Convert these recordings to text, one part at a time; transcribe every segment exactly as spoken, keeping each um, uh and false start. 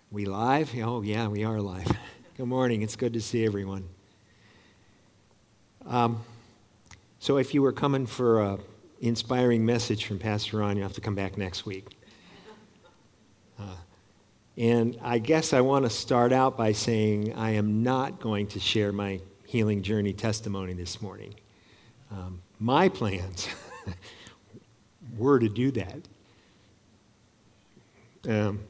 We live? Oh, yeah, we are live. Good morning. It's good to see everyone. Um, so if you were coming for an inspiring message from Pastor Ron, you have to come back next week. Uh, and I guess I want to start out by saying I am not going to share my healing journey testimony this morning. Um, my plans were to do that. Um,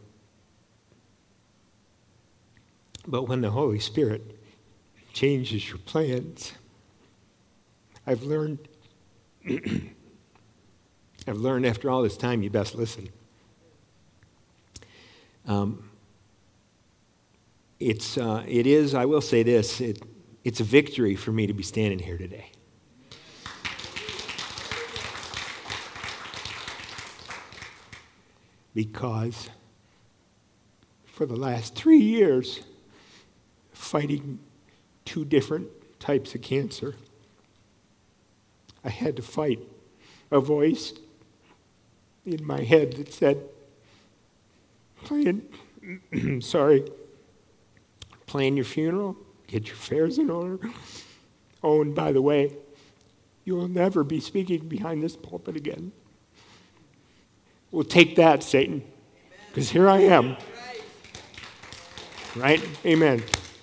But when the Holy Spirit changes your plans, I've learned, I've learned after all this time, you best listen. Um, it's, uh, it is, I will say this, it, it's a victory for me to be standing here today. Because for the last three years, fighting two different types of cancer, I had to fight a voice in my head that said, plan, sorry, plan your funeral, get your affairs in order. Oh, and by the way, you'll never be speaking behind this pulpit again. Well, take that, Satan, because here I am. Right? Amen.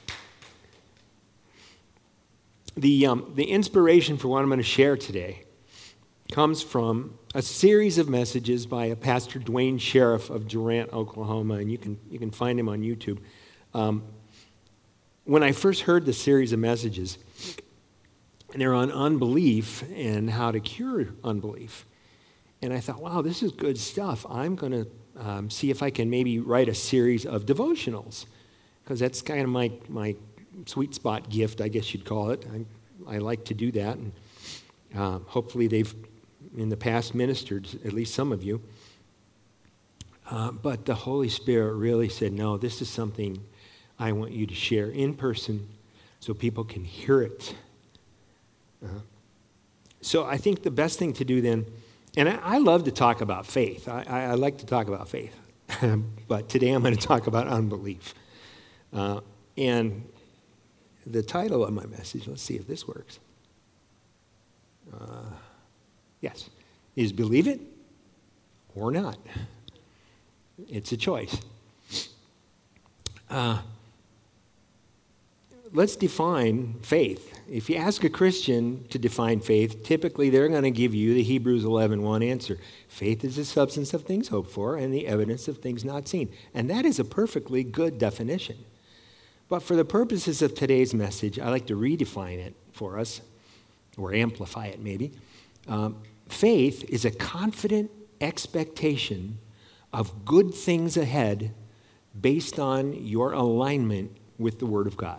The, um, the inspiration for what I'm going to share today comes from a series of messages by a Pastor Dwayne Sheriff of Durant, Oklahoma, and you can, you can find him on YouTube. Um, when I first heard the series of messages, they're on unbelief and how to cure unbelief. And I thought, wow, this is good stuff. I'm going to um, see if I can maybe write a series of devotionals, because that's kind of my my sweet spot gift, I guess you'd call it. I, I like to do that, and uh, hopefully they've, in the past, ministered, at least some of you. Uh, but the Holy Spirit really said, no, this is something I want you to share in person so people can hear it. Uh, so I think the best thing to do then, and I, I love to talk about faith. I, I, I like to talk about faith. But today I'm going to talk about unbelief. Uh, and the title of my message, let's see if this works. Uh, yes, is believe it or not. It's a choice. Uh, let's define faith. If you ask a Christian to define faith, typically they're going to give you the Hebrews eleven one answer. Faith is the substance of things hoped for and the evidence of things not seen. And that is a perfectly good definition. But for the purposes of today's message, I like to redefine it for us, or amplify it maybe. Um, faith is a confident expectation of good things ahead based on your alignment with the Word of God.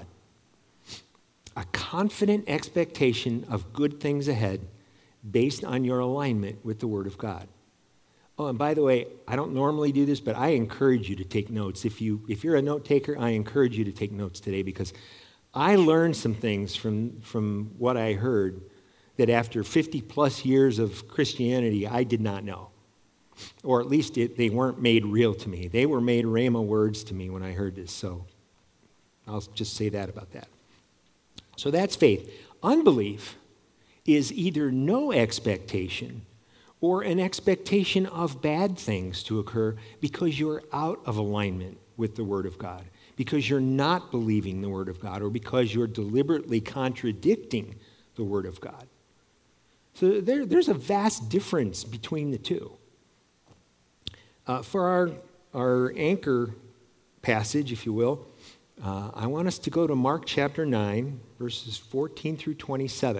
A confident expectation of good things ahead based on your alignment with the Word of God. Oh, and by the way, I don't normally do this, but I encourage you to take notes. If, you, if you're a note taker, I encourage you to take notes today, because I learned some things from, from what I heard that after fifty plus years of Christianity, I did not know. Or at least it, they weren't made real to me. They were made rhema words to me when I heard this, so I'll just say that about that. So that's faith. Unbelief is either no expectation or an expectation of bad things to occur because you're out of alignment with the Word of God, because you're not believing the Word of God, or because you're deliberately contradicting the Word of God. So there, there's a vast difference between the two. Uh, for our, our anchor passage, if you will, uh, I want us to go to Mark chapter nine, verses fourteen through twenty-seven.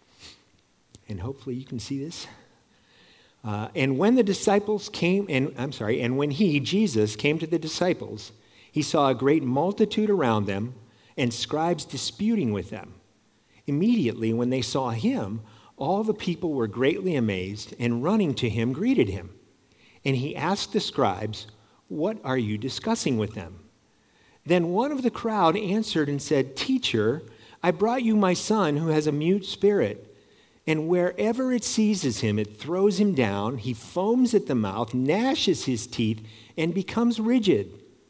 And hopefully you can see this. Uh, and when the disciples came, and I'm sorry, and when he, Jesus, came to the disciples, he saw a great multitude around them and scribes disputing with them. Immediately, when they saw him, all the people were greatly amazed, and running to him greeted him. And he asked the scribes, "What are you discussing with them?" Then one of the crowd answered and said, "Teacher, I brought you my son who has a mute spirit. And wherever it seizes him, it throws him down. He foams at the mouth, gnashes his teeth, and becomes rigid.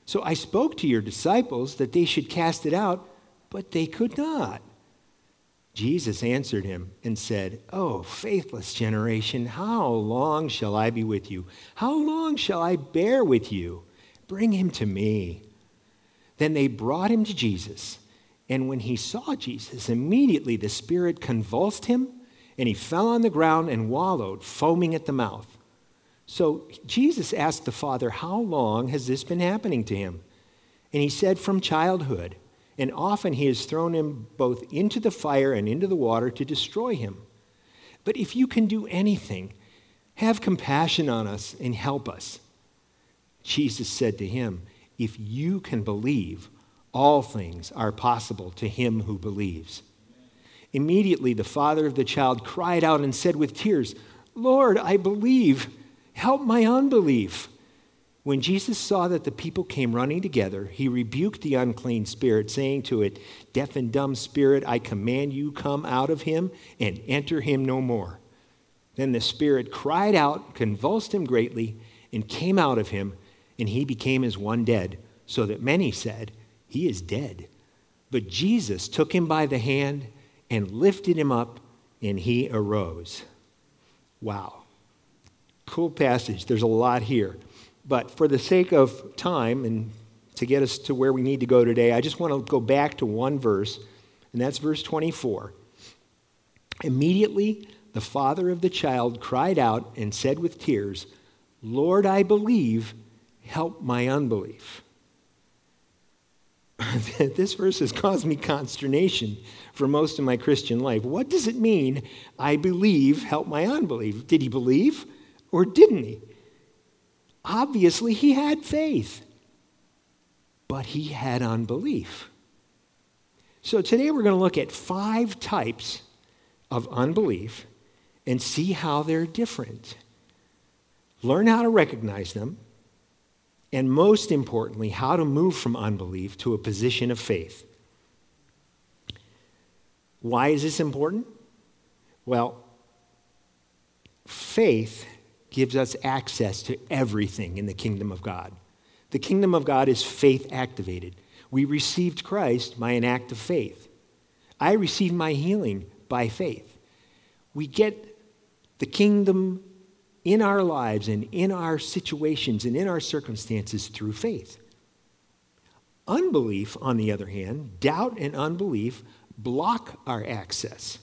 So I spoke to your disciples that they should cast it out, but they could not." Jesus answered him and said, "Oh, faithless generation, how long shall I be with you? How long shall I bear with you? Bring him to me." Then they brought him to Jesus. And when he saw Jesus, immediately the spirit convulsed him, and he fell on the ground and wallowed, foaming at the mouth. So Jesus asked the Father, "How long has this been happening to him?" And he said, "From childhood. And often he has thrown him both into the fire and into the water to destroy him. But if you can do anything, have compassion on us and help us." Jesus said to him, "If you can believe, all things are possible to him who believes." Immediately the father of the child cried out and said with tears, "Lord, I believe. Help my unbelief." When Jesus saw that the people came running together, he rebuked the unclean spirit, saying to it, "Deaf and dumb spirit, I command you, come out of him and enter him no more." Then the spirit cried out, convulsed him greatly, and came out of him, and he became as one dead, so that many said, "He is dead." But Jesus took him by the hand and lifted him up, and he arose. Wow. Cool passage. There's a lot here. But for the sake of time and to get us to where we need to go today, I just want to go back to one verse, and that's verse twenty-four. Immediately, the father of the child cried out and said with tears, "Lord, I believe, help my unbelief." This verse has caused me consternation for most of my Christian life. What does it mean, "I believe, help my unbelief"? Did he believe or didn't he? Obviously, he had faith, but he had unbelief. So today we're going to look at five types of unbelief and see how they're different. Learn how to recognize them, and most importantly, how to move from unbelief to a position of faith. Why is this important? Well, faith gives us access to everything in the kingdom of God. The kingdom of God is faith activated. We received Christ by an act of faith. I received my healing by faith. We get the kingdom in our lives and in our situations and in our circumstances through faith. Unbelief, on the other hand, doubt and unbelief block our access.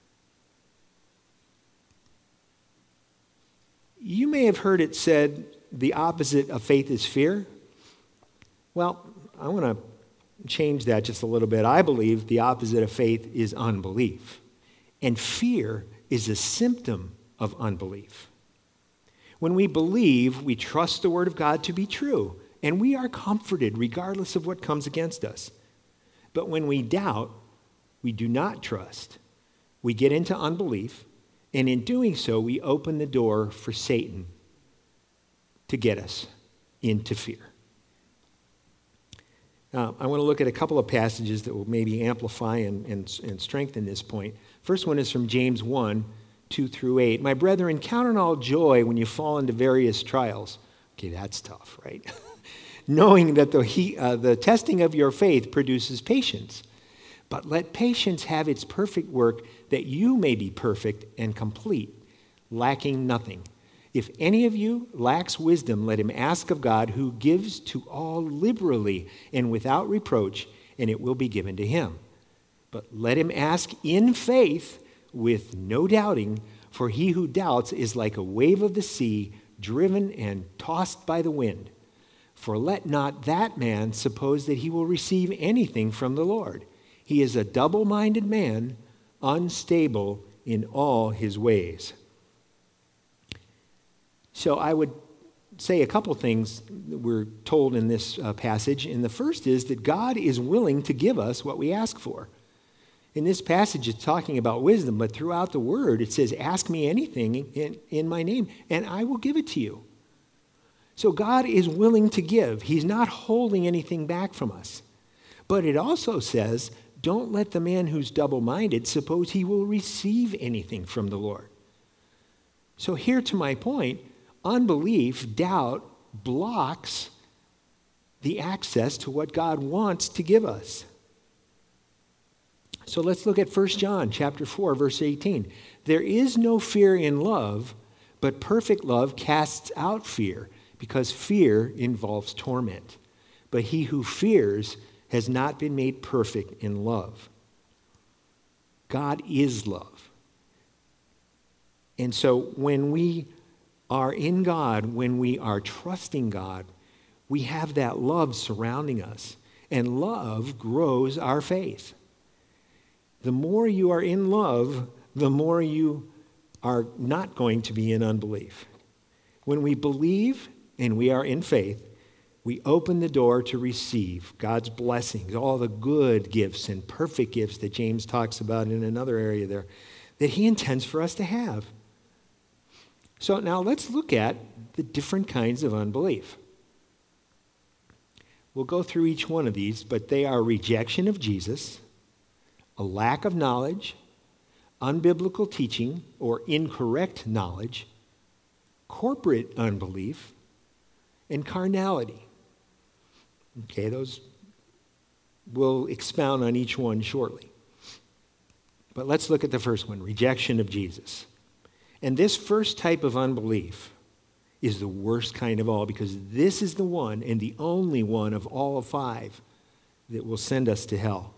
You may have heard it said the opposite of faith is fear. Well, I want to change that just a little bit. I believe the opposite of faith is unbelief. And fear is a symptom of unbelief. When we believe, we trust the word of God to be true, and we are comforted regardless of what comes against us. But when we doubt, we do not trust. We get into unbelief, and in doing so, we open the door for Satan to get us into fear. Now, I want to look at a couple of passages that will maybe amplify and, and, and strengthen this point. First one is from James one, two through eight. "My brethren, count it all joy when you fall into various trials." Okay, that's tough, right? "Knowing that the, he, uh, the testing of your faith produces patience. But let patience have its perfect work, that you may be perfect and complete, lacking nothing. If any of you lacks wisdom, let him ask of God, who gives to all liberally and without reproach, and it will be given to him. But let him ask in faith with no doubting, for he who doubts is like a wave of the sea, driven and tossed by the wind. For let not that man suppose that he will receive anything from the Lord. He is a double-minded man, unstable in all his ways." So I would say a couple things that we're told in this uh, passage. And the first is that God is willing to give us what we ask for. In this passage, it's talking about wisdom, but throughout the word, it says, "Ask me anything in, in my name, and I will give it to you." So God is willing to give. He's not holding anything back from us. But it also says, don't let the man who's double-minded suppose he will receive anything from the Lord. So here to my point, unbelief, doubt, blocks the access to what God wants to give us. So let's look at First John chapter four, verse eighteen. There is no fear in love, but perfect love casts out fear, because fear involves torment. But he who fears has not been made perfect in love. God is love. And so when we are in God, when we are trusting God, we have that love surrounding us. And love grows our faith. The more you are in love, the more you are not going to be in unbelief. When we believe and we are in faith, we open the door to receive God's blessings, all the good gifts and perfect gifts that James talks about in another area there, that he intends for us to have. So now let's look at the different kinds of unbelief. We'll go through each one of these, but they are rejection of Jesus, a lack of knowledge, unbiblical teaching or incorrect knowledge, corporate unbelief, and carnality. Okay, those, we'll expound on each one shortly. But let's look at the first one, rejection of Jesus. And this first type of unbelief is the worst kind of all, because this is the one and the only one of all of five that will send us to hell.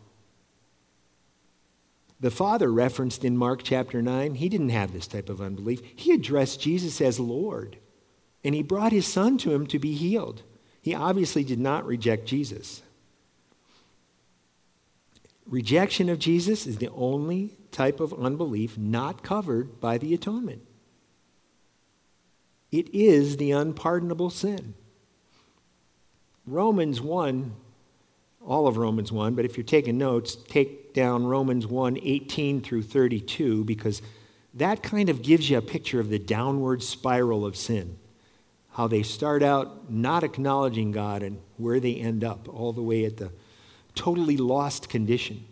The Father referenced in Mark chapter nine, he didn't have this type of unbelief. He addressed Jesus as Lord, and he brought his son to him to be healed. He obviously did not reject Jesus. Rejection of Jesus is the only type of unbelief not covered by the atonement. It is the unpardonable sin. Romans one, all of Romans one, but if you're taking notes, take down Romans one, eighteen through thirty-two, because that kind of gives you a picture of the downward spiral of sin. How they start out not acknowledging God and where they end up, all the way at the totally lost condition.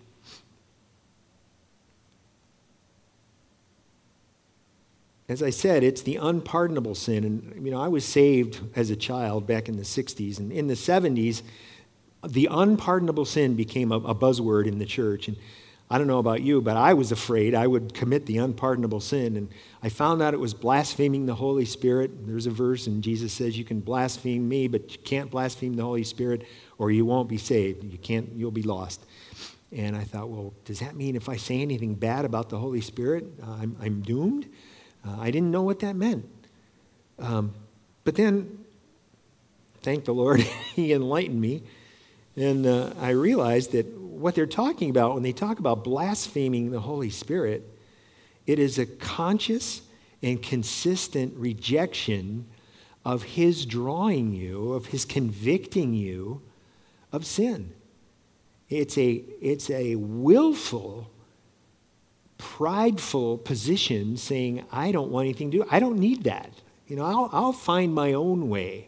As I said, it's the unpardonable sin. And, you know, I was saved as a child back in the sixties. And in the seventies, the unpardonable sin became a, a buzzword in the church. And I don't know about you, but I was afraid I would commit the unpardonable sin. And I found out it was blaspheming the Holy Spirit. There's a verse, and Jesus says you can blaspheme me, but you can't blaspheme the Holy Spirit, or you won't be saved. You can't, you'll be lost. And I thought, well, does that mean if I say anything bad about the Holy Spirit, uh, I'm, I'm doomed? Uh, I didn't know what that meant. Um, but then, thank the Lord, he enlightened me. And uh, I realized that what they're talking about when they talk about blaspheming the Holy Spirit, it is a conscious and consistent rejection of his drawing you, of his convicting you of sin. It's a, it's a willful, prideful position saying, I don't want anything to do. I don't need that. You know, I'll, I'll find my own way.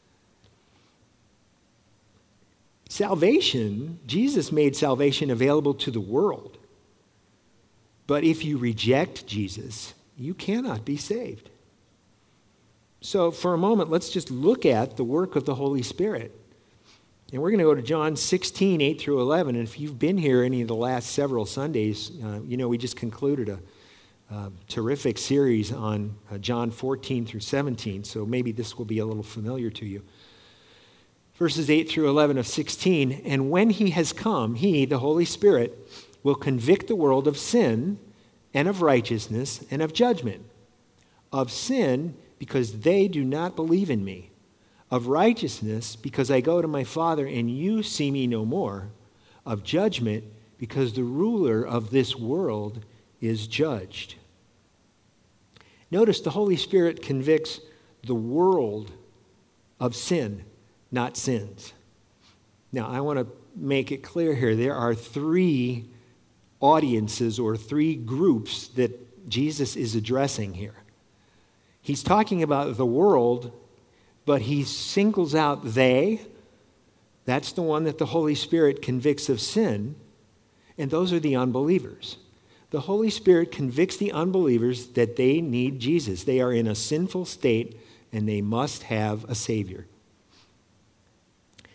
Salvation, Jesus made salvation available to the world. But if you reject Jesus, you cannot be saved. So for a moment, let's just look at the work of the Holy Spirit. And we're going to go to John sixteen, eight through eleven. And if you've been here any of the last several Sundays, uh, you know we just concluded a uh, terrific series on uh, John fourteen through seventeen. So maybe this will be a little familiar to you. Verses eight through eleven of sixteen, and when he has come, he, the Holy Spirit, will convict the world of sin and of righteousness and of judgment. Of sin, because they do not believe in me. Of righteousness, because I go to my Father and you see me no more. Of judgment, because the ruler of this world is judged. Notice the Holy Spirit convicts the world of sin, not sins. Now, I want to make it clear here. There are three audiences or three groups that Jesus is addressing here. He's talking about the world, but he singles out they. That's the one that the Holy Spirit convicts of sin, and those are the unbelievers. The Holy Spirit convicts the unbelievers that they need Jesus. They are in a sinful state, and they must have a Savior.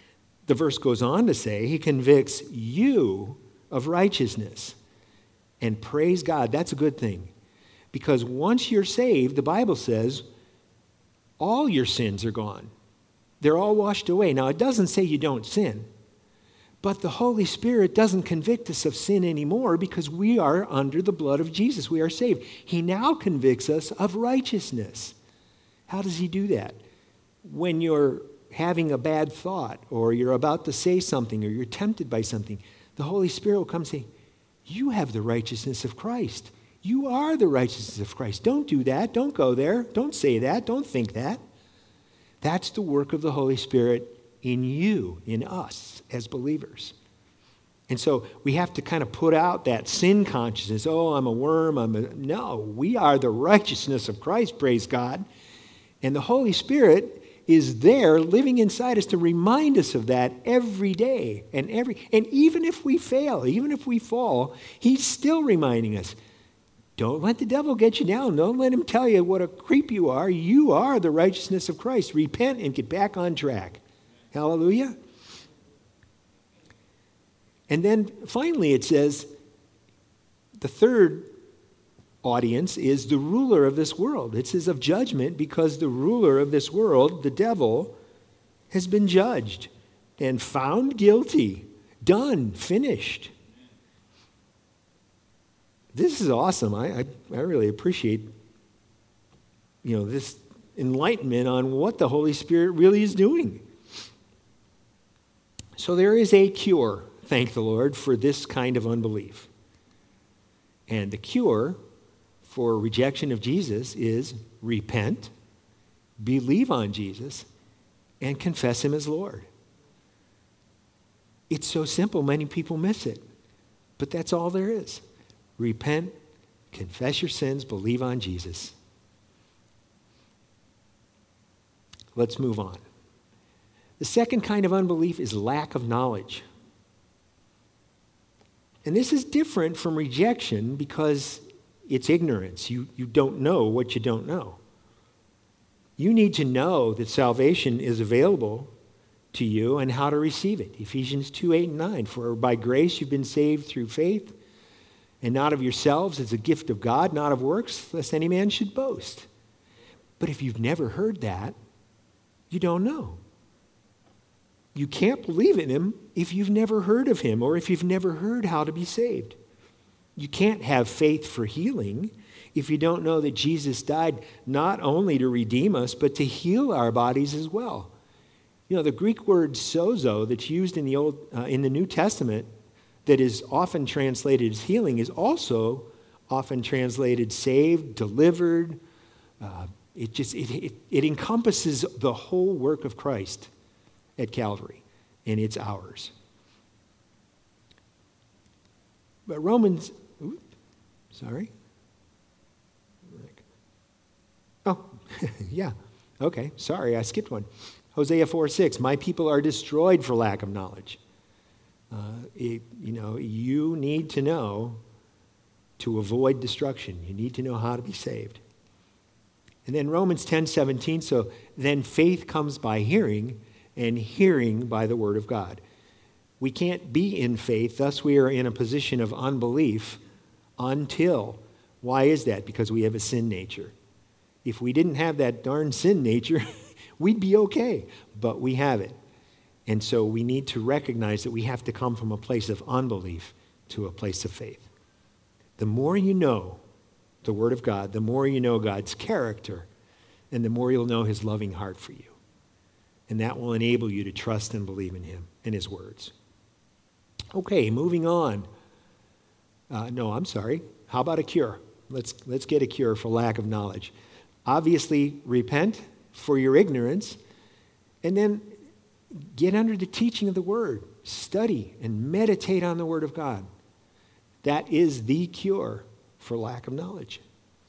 The verse goes on to say he convicts you of righteousness. And praise God, that's a good thing. Because once you're saved, the Bible says all your sins are gone. They're all washed away. Now, it doesn't say you don't sin. But the Holy Spirit doesn't convict us of sin anymore because we are under the blood of Jesus. We are saved. He now convicts us of righteousness. How does he do that? When you're having a bad thought or you're about to say something or you're tempted by something, the Holy Spirit will come and say, you have the righteousness of Christ. You are the righteousness of Christ. Don't do that. Don't go there. Don't say that. Don't think that. That's the work of the Holy Spirit in you, in us as believers. And so we have to kind of put out that sin consciousness. Oh, I'm a worm. I'm a... No, we are the righteousness of Christ, praise God. And the Holy Spirit is there living inside us to remind us of that every day. And every and even if we fail, even if we fall, he's still reminding us, don't let the devil get you down. Don't let him tell you what a creep you are. You are the righteousness of Christ. Repent and get back on track. Hallelujah. And then finally it says, the third audience is the ruler of this world. It says of judgment because the ruler of this world, the devil, has been judged and found guilty. Done. Finished. This is awesome. I, I, I really appreciate, you know, this enlightenment on what the Holy Spirit really is doing. So there is a cure, thank the Lord, for this kind of unbelief. And the cure for rejection of Jesus is repent, believe on Jesus, and confess him as Lord. It's so simple, many people miss it. But that's all there is. Repent, confess your sins, believe on Jesus. Let's move on. The second kind of unbelief is lack of knowledge. And this is different from rejection because it's ignorance. You, you don't know what you don't know. You need to know that salvation is available to you and how to receive it. Ephesians two, eight, and nine. For by grace you've been saved through faith, and not of yourselves. It's a gift of God, not of works, lest any man should boast. But if you've never heard that, you don't know. You can't believe in him if you've never heard of him or if you've never heard how to be saved. You can't have faith for healing if you don't know that Jesus died not only to redeem us, but to heal our bodies as well. You know, the Greek word sozo that's used in the Old, uh, in the New Testament that is often translated as healing is also often translated saved, delivered. Uh, it just it, it, it encompasses the whole work of Christ at Calvary, and it's ours. But Romans, oops, sorry. Oh, yeah, okay, sorry, I skipped one. Hosea four six, my people are destroyed for lack of knowledge. Uh, it, you know, you need to know to avoid destruction. You need to know how to be saved. And then Romans ten seventeen, so then faith comes by hearing, and hearing by the word of God. We can't be in faith, thus we are in a position of unbelief until, why is that? Because we have a sin nature. If we didn't have that darn sin nature, we'd be okay, but we have it. And so we need to recognize that we have to come from a place of unbelief to a place of faith. The more you know the Word of God, the more you know God's character, and the more you'll know his loving heart for you. And that will enable you to trust and believe in him and his words. Okay, moving on. Uh, no, I'm sorry. How about a cure? Let's, let's get a cure for lack of knowledge. Obviously, repent for your ignorance, and then get under the teaching of the Word. Study and meditate on the Word of God. That is the cure for lack of knowledge.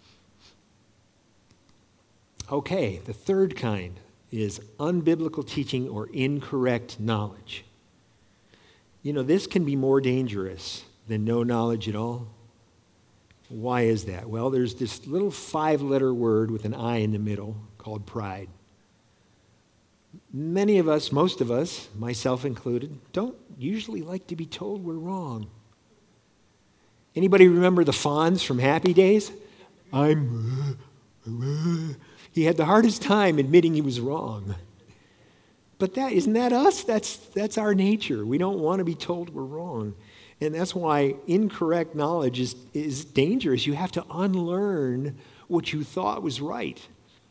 Okay, the third kind is unbiblical teaching or incorrect knowledge. You know, this can be more dangerous than no knowledge at all. Why is that? Well, there's this little five-letter word with an I in the middle called pride. Many of us, most of us, myself included, don't usually like to be told we're wrong. Anybody remember the Fonz from Happy Days? I'm... He had the hardest time admitting he was wrong. But that isn't that us? That's that's our nature. We don't want to be told we're wrong. And that's why incorrect knowledge is, is dangerous. You have to unlearn what you thought was right.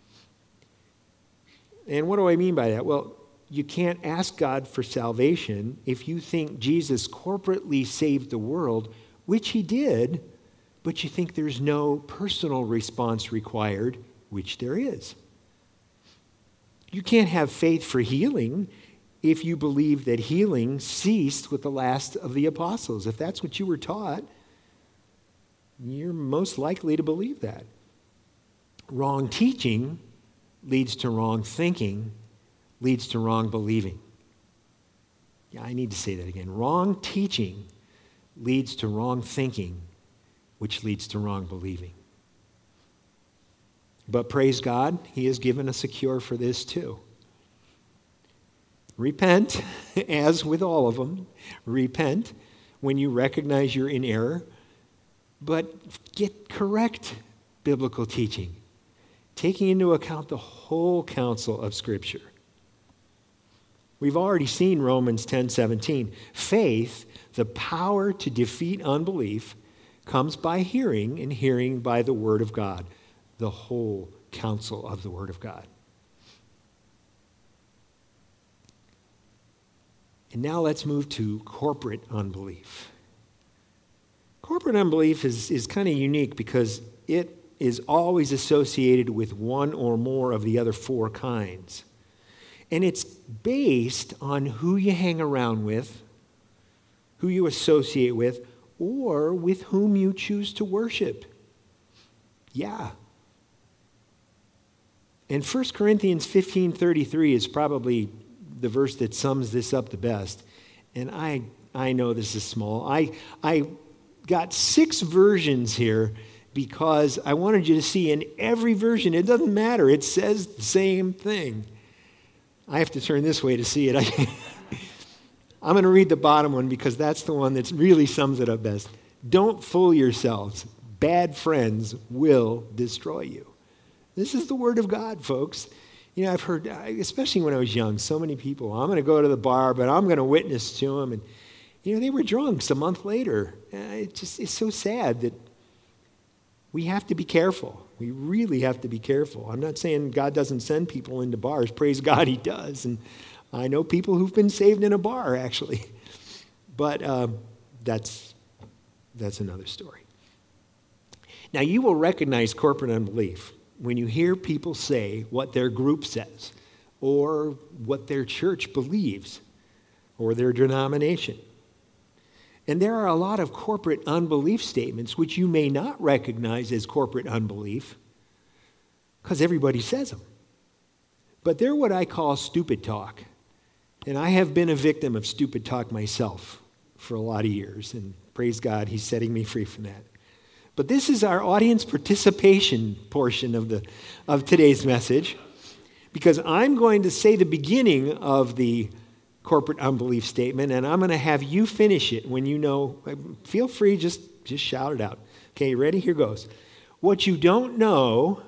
And what do I mean by that? Well, you can't ask God for salvation if you think Jesus corporately saved the world, which he did, but you think there's no personal response required, which there is. You can't have faith for healing if you believe that healing ceased with the last of the apostles. If that's what you were taught, you're most likely to believe that. Wrong teaching leads to wrong thinking, leads to wrong believing. Yeah, I need to say that again. Wrong teaching leads to wrong thinking, which leads to wrong believing. But praise God, he has given us a cure for this too. Repent, as with all of them. Repent when you recognize you're in error, but get correct biblical teaching, taking into account the whole counsel of Scripture. We've already seen Romans ten seventeen. Faith, the power to defeat unbelief, comes by hearing, and hearing by the Word of God, the whole counsel of the Word of God. And now let's move to corporate unbelief. Corporate unbelief is, is kind of unique because it is always associated with one or more of the other four kinds. And it's based on who you hang around with, who you associate with, or with whom you choose to worship. Yeah. And First Corinthians fifteen thirty-three is probably the verse that sums this up the best. And I I know this is small. I I got six versions here because I wanted you to see in every version, it doesn't matter. It says the same thing. I have to turn this way to see it. I, I'm going to read the bottom one because that's the one that really sums it up best. Don't fool yourselves. Bad friends will destroy you. This is the Word of God, folks. You know, I've heard, especially when I was young, so many people, I'm going to go to the bar, but I'm going to witness to them. And, you know, they were drunks a month later. It just, it's so sad that we have to be careful. We really have to be careful. I'm not saying God doesn't send people into bars. Praise God, he does. And I know people who've been saved in a bar, actually. But uh, that's, that's another story. Now, you will recognize corporate unbelief when you hear people say what their group says, or what their church believes, or their denomination. And there are a lot of corporate unbelief statements which you may not recognize as corporate unbelief, because everybody says them. But they're what I call stupid talk. And I have been a victim of stupid talk myself for a lot of years, and praise God, he's setting me free from that. But this is our audience participation portion of the of today's message, because I'm going to say the beginning of the corporate unbelief statement, and I'm going to have you finish it when you know. Feel free, just, just shout it out. Okay, ready? Here goes. What you don't know,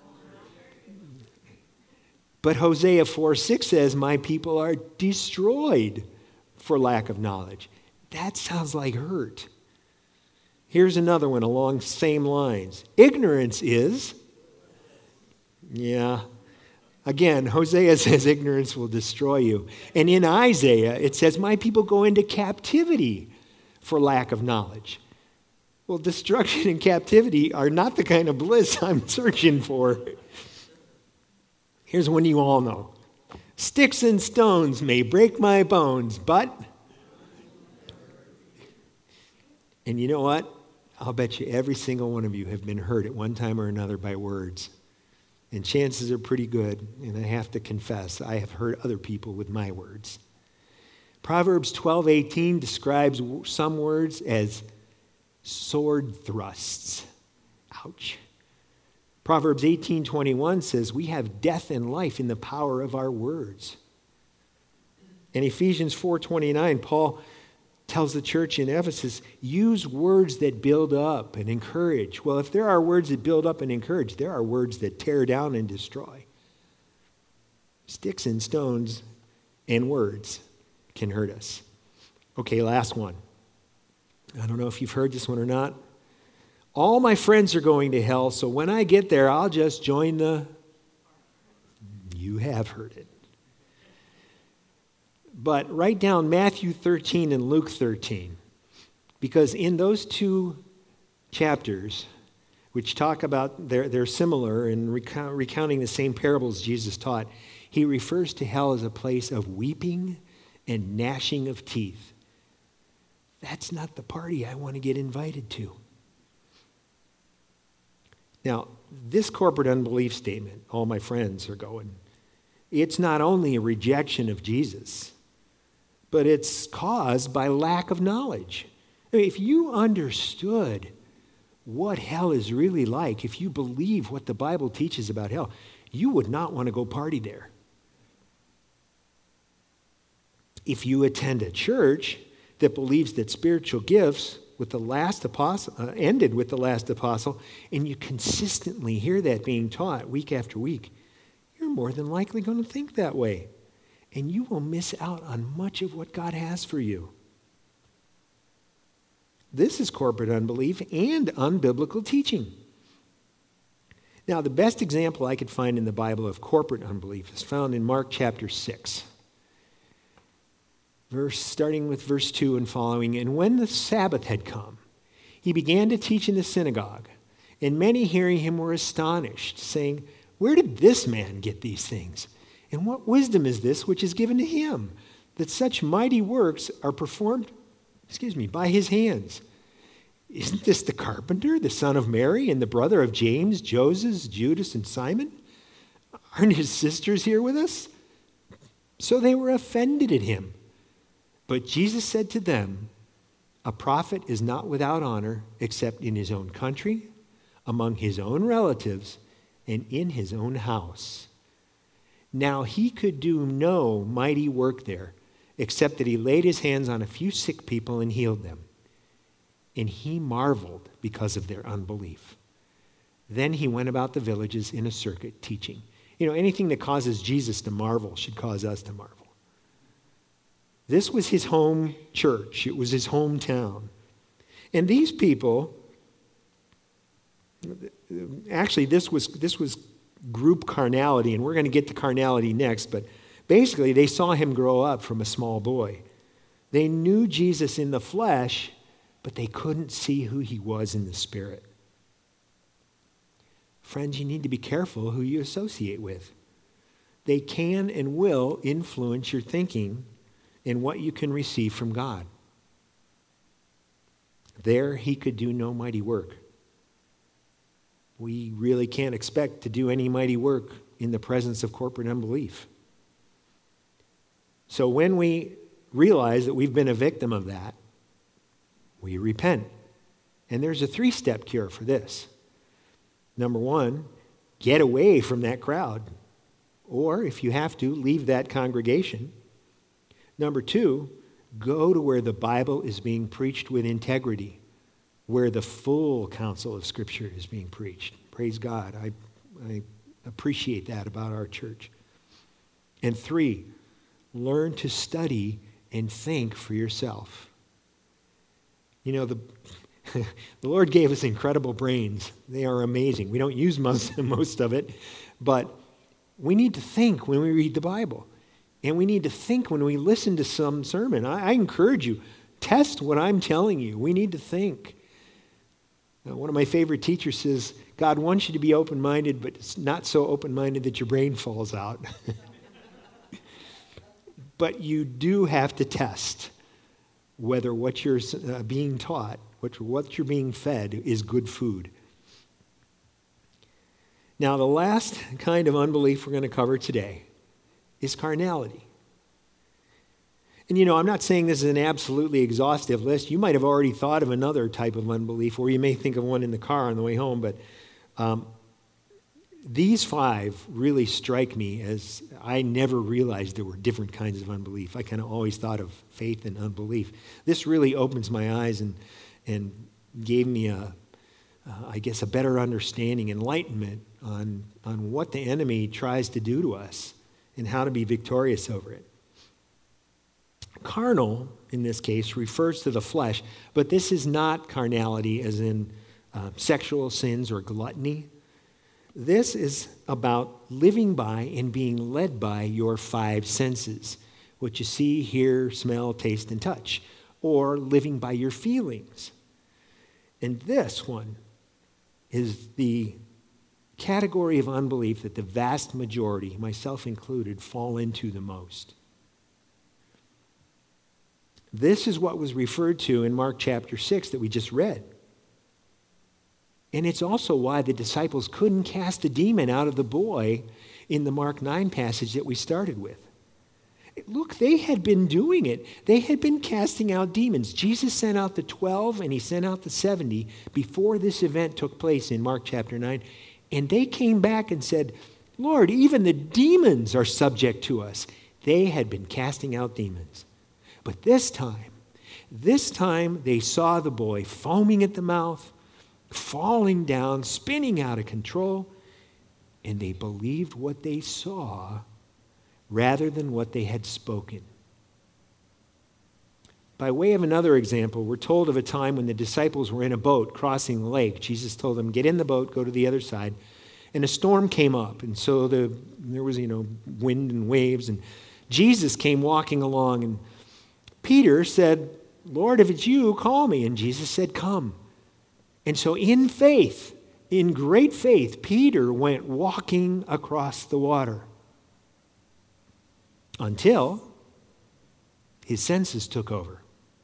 but Hosea four six says, my people are destroyed for lack of knowledge. That sounds like hurt. Here's another one along the same lines. Ignorance is, yeah. Again, Hosea says ignorance will destroy you. And in Isaiah, it says, my people go into captivity for lack of knowledge. Well, destruction and captivity are not the kind of bliss I'm searching for. Here's one you all know. Sticks and stones may break my bones, but... And you know what? I'll bet you every single one of you have been hurt at one time or another by words. And chances are pretty good, and I have to confess, I have hurt other people with my words. Proverbs twelve eighteen describes some words as sword thrusts. Ouch. Proverbs eighteen twenty-one says we have death and life in the power of our words. In Ephesians four twenty-nine, Paul tells the church in Ephesus, use words that build up and encourage. Well, if there are words that build up and encourage, there are words that tear down and destroy. Sticks and stones and words can hurt us. Okay, last one. I don't know if you've heard this one or not. All my friends are going to hell, so when I get there, I'll just join the... You have heard it. But write down Matthew thirteen and Luke thirteen, because in those two chapters, which talk about, they're, they're similar in recount, recounting the same parables Jesus taught, he refers to hell as a place of weeping and gnashing of teeth. That's not the party I want to get invited to. Now, this corporate unbelief statement, all my friends are going, it's not only a rejection of Jesus, but it's caused by lack of knowledge. I mean, if you understood what hell is really like, if you believe what the Bible teaches about hell, you would not want to go party there. If you attend a church that believes that spiritual gifts with the last apostle uh, ended with the last apostle, and you consistently hear that being taught week after week, you're more than likely going to think that way. And you will miss out on much of what God has for you. This is corporate unbelief and unbiblical teaching. Now, the best example I could find in the Bible of corporate unbelief is found in Mark chapter six. Verse, starting with verse two and following. And when the Sabbath had come, he began to teach in the synagogue. And many hearing him were astonished, saying, where did this man get these things? And what wisdom is this which is given to him, that such mighty works are performed, excuse me, by his hands? Isn't this the carpenter, the son of Mary, and the brother of James, Joseph, Judas, and Simon? Aren't his sisters here with us? So they were offended at him. But Jesus said to them, a prophet is not without honor except in his own country, among his own relatives, and in his own house. Now he could do no mighty work there, except that he laid his hands on a few sick people and healed them. And he marveled because of their unbelief. Then he went about the villages in a circuit teaching. You know, anything that causes Jesus to marvel should cause us to marvel. This was his home church. It was his hometown. And these people, actually this was this was group carnality, and we're going to get to carnality next, but basically they saw him grow up from a small boy. They knew Jesus in the flesh, but they couldn't see who he was in the spirit. Friends, you need to be careful who you associate with. They can and will influence your thinking and what you can receive from God. There he could do no mighty work. We really can't expect to do any mighty work in the presence of corporate unbelief. So when we realize that we've been a victim of that, we repent. And there's a three-step cure for this. Number one, get away from that crowd. Or, if you have to, leave that congregation. Number two, go to where the Bible is being preached with integrity, where the full counsel of Scripture is being preached. Praise God. I, I appreciate that about our church. And three, learn to study and think for yourself. You know, the, the Lord gave us incredible brains. They are amazing. We don't use most, most of it, but we need to think when we read the Bible. And we need to think when we listen to some sermon. I, I encourage you, test what I'm telling you. We need to think. Now, one of my favorite teachers says, God wants you to be open-minded, but it's not so open-minded that your brain falls out. But you do have to test whether what you're uh, being taught, what, what you're being fed, is good food. Now, the last kind of unbelief we're going to cover today is carnality. And you know, I'm not saying this is an absolutely exhaustive list. You might have already thought of another type of unbelief, or you may think of one in the car on the way home, but um, These five really strike me as I never realized there were different kinds of unbelief. I kind of always thought of faith and unbelief. This really opens my eyes and, and gave me a, uh, I guess, a better understanding, enlightenment on, on what the enemy tries to do to us and how to be victorious over it. Carnal, in this case, refers to the flesh, but this is not carnality as in uh, sexual sins or gluttony. This is about living by and being led by your five senses, what you see, hear, smell, taste, and touch, or living by your feelings. And this one is the category of unbelief that the vast majority, myself included, fall into the most. This is what was referred to in Mark chapter six that we just read. And it's also why the disciples couldn't cast a demon out of the boy in the Mark nine passage that we started with. Look, they had been doing it. They had been casting out demons. Jesus sent out the twelve and he sent out the seventy before this event took place in Mark chapter nine. And they came back and said, Lord, even the demons are subject to us. They had been casting out demons. But this time, this time they saw the boy foaming at the mouth, falling down, spinning out of control, and they believed what they saw rather than what they had spoken. By way of another example, we're told of a time when the disciples were in a boat crossing the lake. Jesus told them, get in the boat, go to the other side. And a storm came up, and so the, there was, you know, wind and waves, and Jesus came walking along, and Peter said, Lord, if it's you, call me. And Jesus said, come. And so in faith, in great faith, Peter went walking across the water until his senses took over.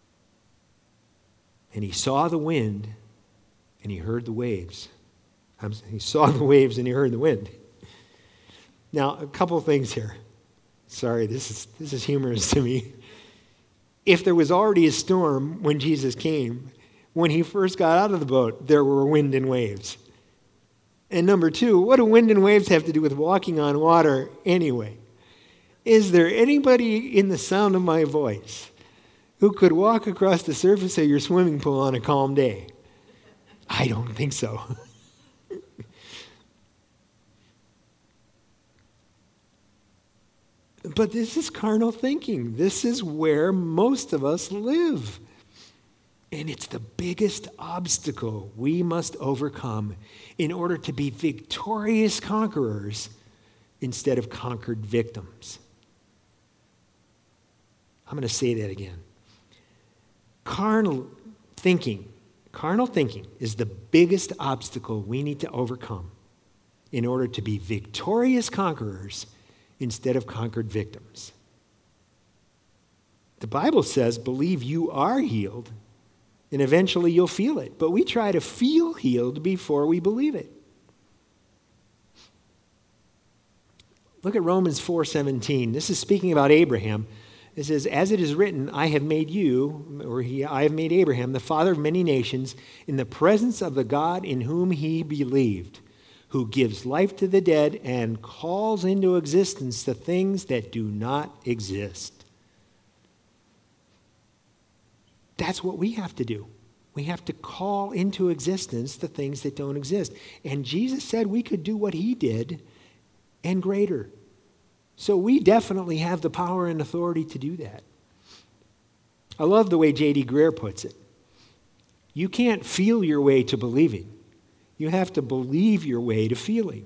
And he saw the wind and he heard the waves. He saw the waves and he heard the wind. Now, a couple of things here. Sorry, this is this is humorous to me. If there was already a storm when Jesus came, when he first got out of the boat, there were wind and waves. And number two, what do wind and waves have to do with walking on water anyway? Is there anybody in the sound of my voice who could walk across the surface of your swimming pool on a calm day? I don't think so. But this is carnal thinking. This is where most of us live. And it's the biggest obstacle we must overcome in order to be victorious conquerors instead of conquered victims. I'm going to say that again. Carnal thinking, carnal thinking is the biggest obstacle we need to overcome in order to be victorious conquerors instead of conquered victims. The Bible says, believe you are healed, and eventually you'll feel it. But we try to feel healed before we believe it. Look at Romans four seventeen. This is speaking about Abraham. It says, as it is written, I have made you, or he, I have made Abraham, the father of many nations, in the presence of the God in whom he believed, who gives life to the dead and calls into existence the things that do not exist. That's what we have to do. We have to call into existence the things that don't exist. And Jesus said we could do what he did and greater. So we definitely have the power and authority to do that. I love the way J D Greer puts it. You can't feel your way to believing. You have to believe your way to feeling.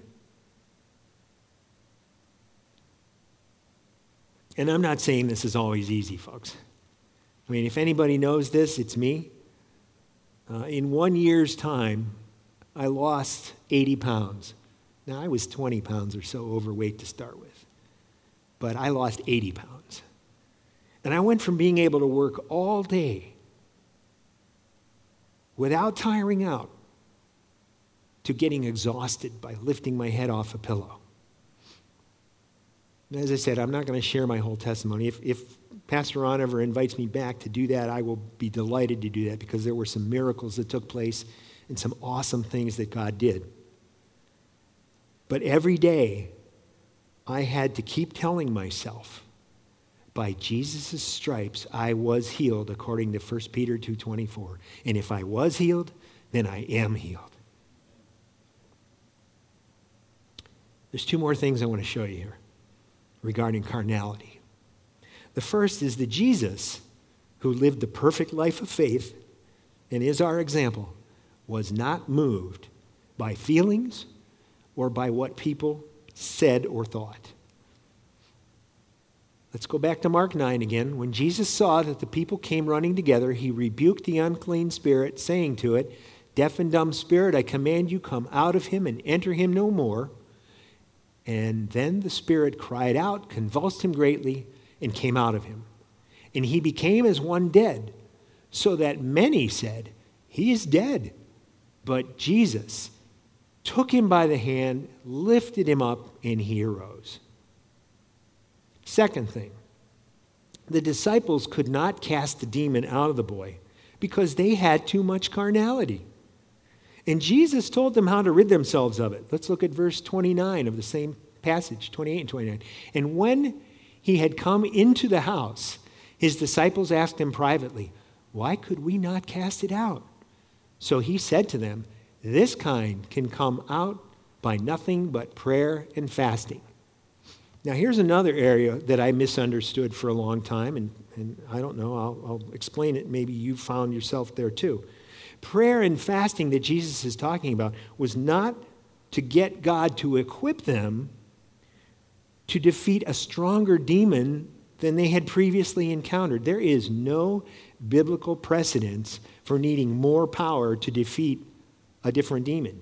And I'm not saying this is always easy, folks. I mean, if anybody knows this, it's me. Uh, in one year's time, I lost eighty pounds. Now, I was twenty pounds or so overweight to start with, but I lost eighty pounds. And I went from being able to work all day without tiring out to getting exhausted by lifting my head off a pillow. And as I said, I'm not going to share my whole testimony. If, if Pastor Ron ever invites me back to do that, I will be delighted to do that because there were some miracles that took place and some awesome things that God did. But every day, I had to keep telling myself, by Jesus' stripes, I was healed, according to First Peter two twenty-four. And if I was healed, then I am healed. There's two more things I want to show you here regarding carnality. The first is that Jesus, who lived the perfect life of faith and is our example, was not moved by feelings or by what people said or thought. Let's go back to Mark nine again. When Jesus saw that the people came running together, he rebuked the unclean spirit, saying to it, "Deaf and dumb spirit, I command you, come out of him and enter him no more." And then the spirit cried out, convulsed him greatly, and came out of him. And he became as one dead, so that many said, "He is dead." But Jesus took him by the hand, lifted him up, and he arose. Second thing, the disciples could not cast the demon out of the boy because they had too much carnality. And Jesus told them how to rid themselves of it. Let's look at verse twenty-nine of the same passage, twenty-eight and twenty-nine. And when he had come into the house, his disciples asked him privately, "Why could we not cast it out?" So he said to them, "This kind can come out by nothing but prayer and fasting." Now, here's another area that I misunderstood for a long time, and, and I don't know, I'll, I'll explain it. Maybe you found yourself there too. Prayer and fasting that Jesus is talking about was not to get God to equip them to defeat a stronger demon than they had previously encountered. There is no biblical precedence for needing more power to defeat a different demon.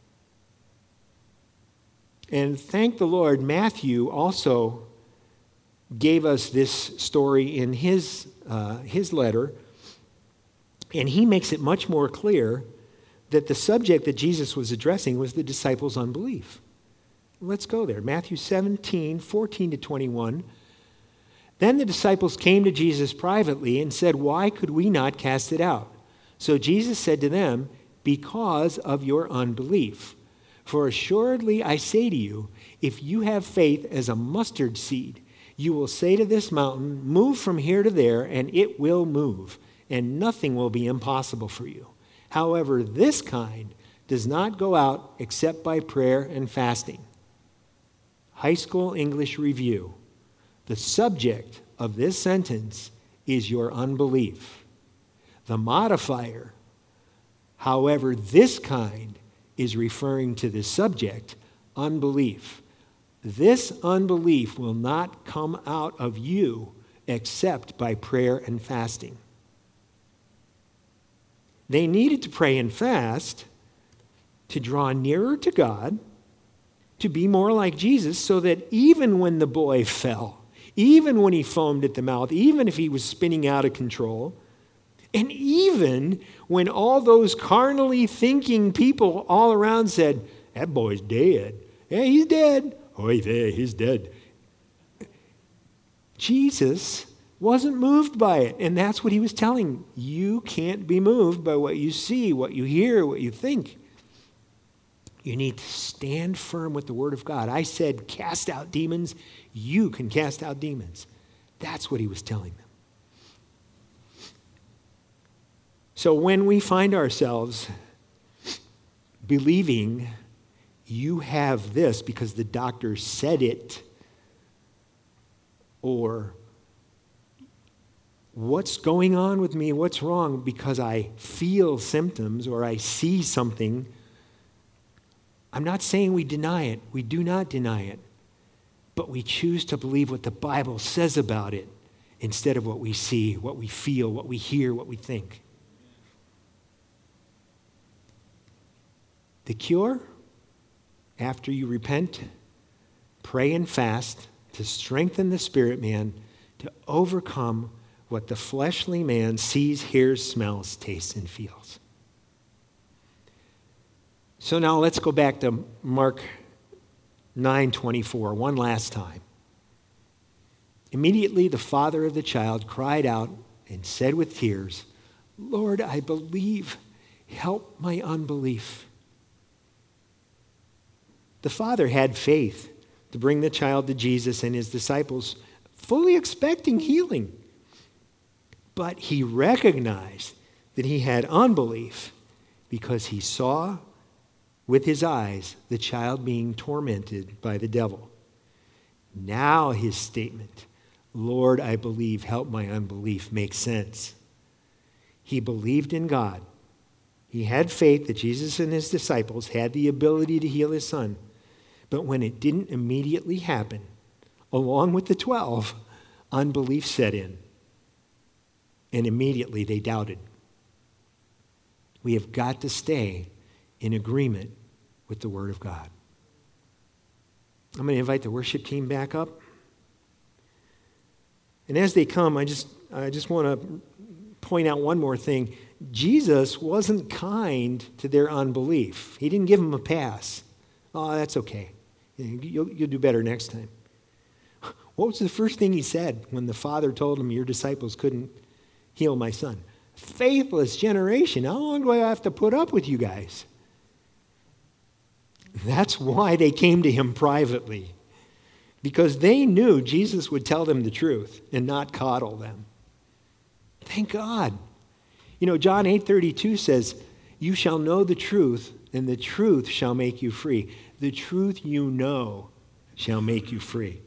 And thank the Lord, Matthew also gave us this story in his, uh, his letter, and he makes it much more clear that the subject that Jesus was addressing was the disciples' unbelief. Let's go there. Matthew seventeen, fourteen to twenty-one. Then the disciples came to Jesus privately and said, "Why could we not cast it out?" So Jesus said to them, "Because of your unbelief. For assuredly I say to you, if you have faith as a mustard seed, you will say to this mountain, 'Move from here to there,' and it will move, and nothing will be impossible for you. However, this kind does not go out except by prayer and fasting." High School English Review. The subject of this sentence is your unbelief. The modifier, however, this kind, is referring to the subject, unbelief. This unbelief will not come out of you except by prayer and fasting. They needed to pray and fast to draw nearer to God, to be more like Jesus, so that even when the boy fell, even when he foamed at the mouth, even if he was spinning out of control, and even when all those carnally thinking people all around said, "That boy's dead. Yeah, he's dead. Oh, yeah, he's dead." Jesus wasn't moved by it. And that's what he was telling. You can't be moved by what you see, what you hear, what you think. You need to stand firm with the Word of God. I said, cast out demons. You can cast out demons. That's what he was telling them. So when we find ourselves believing you have this because the doctor said it, or what's going on with me, what's wrong because I feel symptoms or I see something, I'm not saying we deny it. We do not deny it. But we choose to believe what the Bible says about it instead of what we see, what we feel, what we hear, what we think. The cure, after you repent, pray and fast to strengthen the spirit man to overcome what the fleshly man sees, hears, smells, tastes, and feels. So now let's go back to Mark nine twenty-four one last time. Immediately the father of the child cried out and said with tears, "Lord, I believe. Help my unbelief." The father had faith to bring the child to Jesus and his disciples, fully expecting healing. But he recognized that he had unbelief because he saw with his eyes the child being tormented by the devil. Now his statement, Lord, I believe, help my unbelief, makes sense. He believed in God. He had faith that Jesus and his disciples had the ability to heal his son. But when it didn't immediately happen, along with the twelve, unbelief set in. And immediately they doubted. We have got to stay in agreement with the Word of God. I'm going to invite the worship team back up. And as they come, I just I just want to point out one more thing. Jesus wasn't kind to their unbelief. He didn't give them a pass. Oh, that's okay. You'll, you'll do better next time. What was the first thing he said when the father told him, your disciples couldn't heal my son? Faithless generation. How long do I have to put up with you guys? That's why they came to him privately. Because they knew Jesus would tell them the truth and not coddle them. Thank God. You know, John eight thirty-two says, you shall know the truth, and the truth shall make you free. The truth you know shall make you free.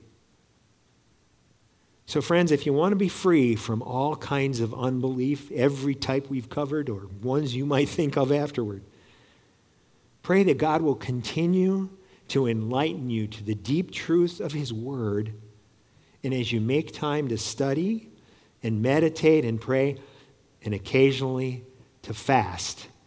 So friends, if you want to be free from all kinds of unbelief, every type we've covered or ones you might think of afterward, pray that God will continue to enlighten you to the deep truths of his word. And as you make time to study and meditate and pray, and occasionally to fast,